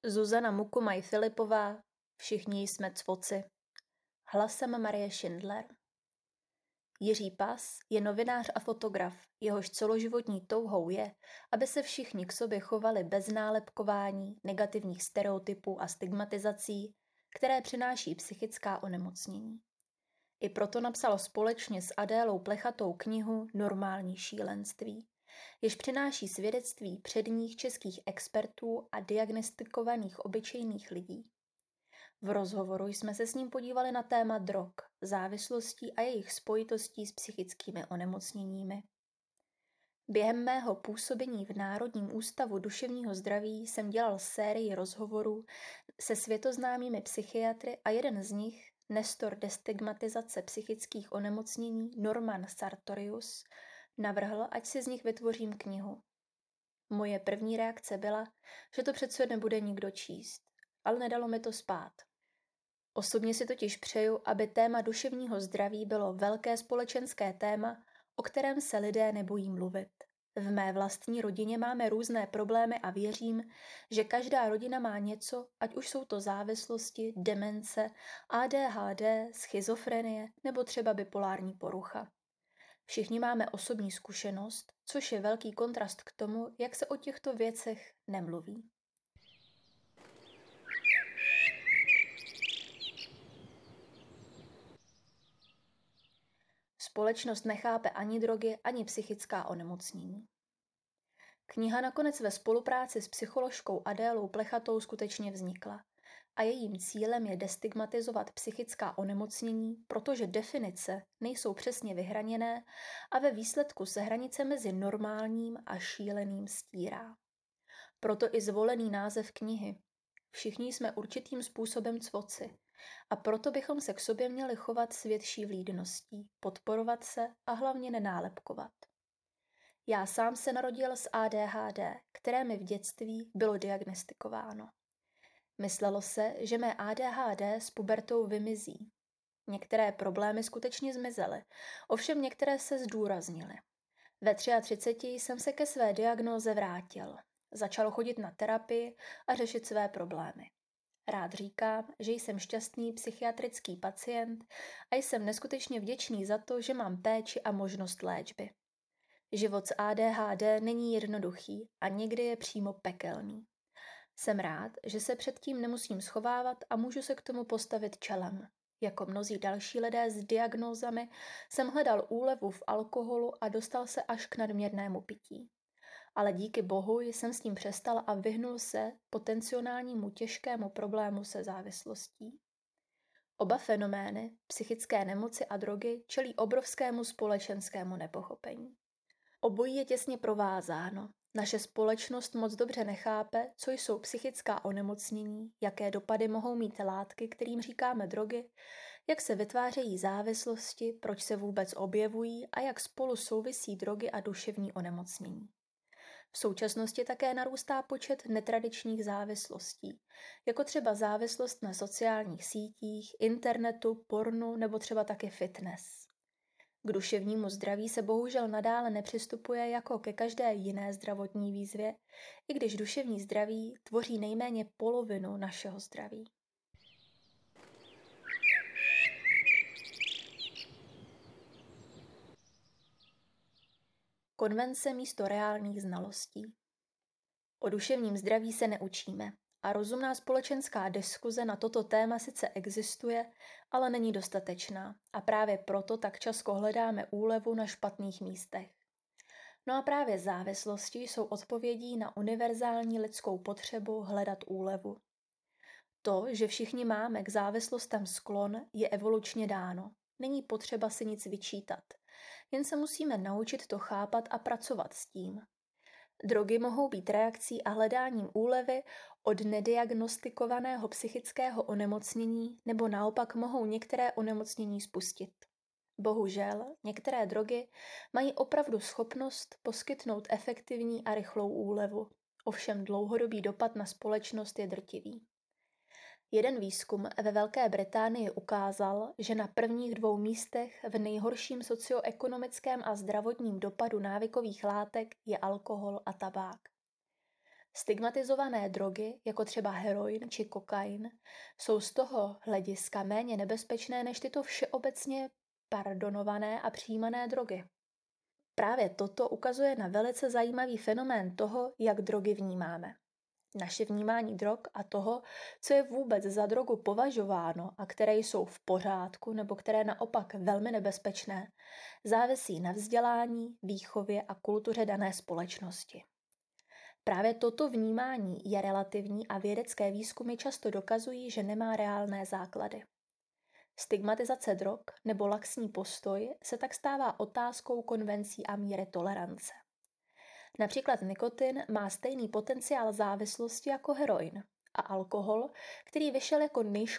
Zuzana Mukumaj Filipová, Všichni jsme cvoci. Hlasem Marie Schindler. Jiří Pas je novinář a fotograf, jehož celoživotní touhou je, aby se všichni k sobě chovali bez nálepkování, negativních stereotypů a stigmatizací, které přináší psychická onemocnění. I proto napsal společně s Adélou Plechatou knihu Normální šílenství, jež přináší svědectví předních českých expertů a diagnostikovaných obyčejných lidí. V rozhovoru jsme se s ním podívali na téma drog, závislostí a jejich spojitostí s psychickými onemocněními. Během mého působení v Národním ústavu duševního zdraví jsem dělal sérii rozhovorů se světoznámými psychiatry a jeden z nich, nestor destigmatizace psychických onemocnění Norman Sartorius, navrhl, ať si z nich vytvořím knihu. Moje první reakce byla, že to přece nebude nikdo číst, ale nedalo mi to spát. Osobně si totiž přeju, aby téma duševního zdraví bylo velké společenské téma, o kterém se lidé nebojí mluvit. V mé vlastní rodině máme různé problémy a věřím, že každá rodina má něco, ať už jsou to závislosti, demence, ADHD, schizofrenie nebo třeba bipolární porucha. Všichni máme osobní zkušenost, což je velký kontrast k tomu, jak se o těchto věcech nemluví. Společnost nechápe ani drogy, ani psychická onemocnění. Kniha nakonec ve spolupráci s psycholožkou Adélou Plechatou skutečně vznikla a jejím cílem je destigmatizovat psychická onemocnění, protože definice nejsou přesně vyhraněné a ve výsledku se hranice mezi normálním a šíleným stírá. Proto i zvolený název knihy. Všichni jsme určitým způsobem cvoci a proto bychom se k sobě měli chovat s větší vlídností, podporovat se a hlavně nenálepkovat. Já sám se narodil s ADHD, které mi v dětství bylo diagnostikováno. Myslelo se, že mé ADHD s pubertou vymizí. Některé problémy skutečně zmizely, ovšem některé se zdůraznily. Ve 33 jsem se ke své diagnóze vrátil. Začal chodit na terapii a řešit své problémy. Rád říkám, že jsem šťastný psychiatrický pacient a jsem neskutečně vděčný za to, že mám péči a možnost léčby. Život s ADHD není jednoduchý a někdy je přímo pekelný. Jsem rád, že se před tím nemusím schovávat a můžu se k tomu postavit čelem. Jako mnozí další lidé s diagnózami jsem hledal úlevu v alkoholu a dostal se až k nadměrnému pití. Ale díky Bohu jsem s tím přestal a vyhnul se potenciálnímu těžkému problému se závislostí. Oba fenomény, psychické nemoci a drogy, čelí obrovskému společenskému nepochopení. Obojí je těsně provázáno. Naše společnost moc dobře nechápe, co jsou psychická onemocnění, jaké dopady mohou mít látky, kterým říkáme drogy, jak se vytvářejí závislosti, proč se vůbec objevují a jak spolu souvisí drogy a duševní onemocnění. V současnosti také narůstá počet netradičních závislostí, jako třeba závislost na sociálních sítích, internetu, pornu nebo třeba taky fitness. K duševnímu zdraví se bohužel nadále nepřistupuje jako ke každé jiné zdravotní výzvě, i když duševní zdraví tvoří nejméně polovinu našeho zdraví. Konvence místo reálných znalostí. O duševním zdraví se neučíme a rozumná společenská diskuze na toto téma sice existuje, ale není dostatečná a právě proto tak často hledáme úlevu na špatných místech. No a právě závislosti jsou odpovědí na univerzální lidskou potřebu hledat úlevu. To, že všichni máme k závislostem sklon, je evolučně dáno. Není potřeba si nic vyčítat. Jen se musíme naučit to chápat a pracovat s tím. Drogy mohou být reakcí a hledáním úlevy od nediagnostikovaného psychického onemocnění nebo naopak mohou některé onemocnění spustit. Bohužel, některé drogy mají opravdu schopnost poskytnout efektivní a rychlou úlevu, ovšem dlouhodobý dopad na společnost je drtivý. Jeden výzkum ve Velké Británii ukázal, že na prvních 2 místech v nejhorším socioekonomickém a zdravotním dopadu návykových látek je alkohol a tabák. Stigmatizované drogy, jako třeba heroin či kokain, jsou z toho hlediska méně nebezpečné než tyto všeobecně pardonované a přijímané drogy. Právě toto ukazuje na velice zajímavý fenomén toho, jak drogy vnímáme. Naše vnímání drog a toho, co je vůbec za drogu považováno a které jsou v pořádku nebo které naopak velmi nebezpečné, závisí na vzdělání, výchově a kultuře dané společnosti. Právě toto vnímání je relativní a vědecké výzkumy často dokazují, že nemá reálné základy. Stigmatizace drog nebo laxní postoj se tak stává otázkou konvencí a míry tolerance. Například nikotin má stejný potenciál závislosti jako heroin a alkohol, který vyšel jako